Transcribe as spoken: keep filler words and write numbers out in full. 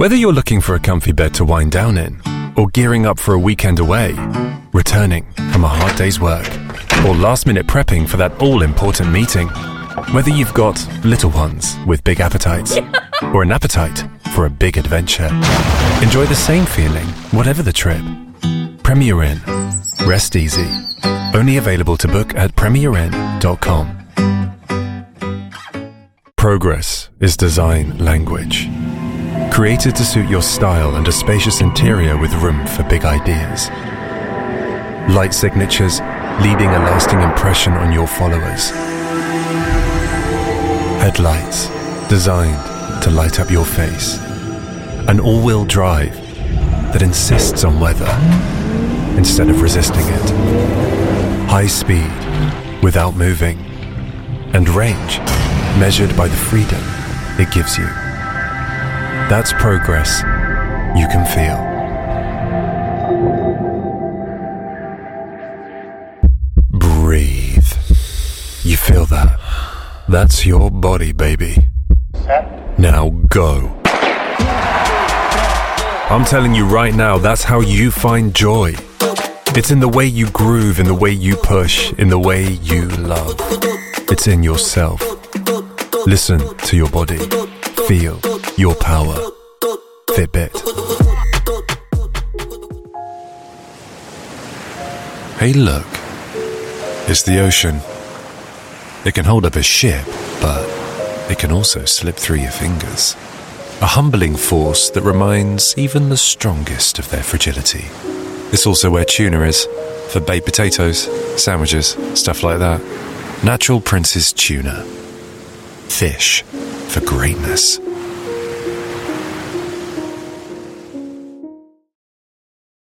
Whether you're looking for a comfy bed to wind down in, or gearing up for a weekend away, returning from a hard day's work, or last-minute prepping for that all-important meeting, whether you've got little ones with big appetites, or an appetite for a big adventure, enjoy the same feeling, whatever the trip. Premier Inn. Rest easy. Only available to book at premier inn dot com. Progress is design language. Created to suit your style and a spacious interior with room for big ideas. Light signatures, leaving a lasting impression on your followers. Headlights, designed to light up your face. An all-wheel drive that insists on weather instead of resisting it. High speed without moving. And range measured by the freedom it gives you. That's progress you can feel. Breathe. You feel that? That's your body, baby. Now go. I'm telling you right now, that's how you find joy. It's in the way you groove, in the way you push, in the way you love. It's in yourself. Listen to your body. Feel your power. Fitbit. Hey, look. It's the ocean. It can hold up a ship, but it can also slip through your fingers. A humbling force that reminds even the strongest of their fragility. It's also where tuna is, for baked potatoes, sandwiches, stuff like that. Natural Prince's Tuna. Fish for greatness.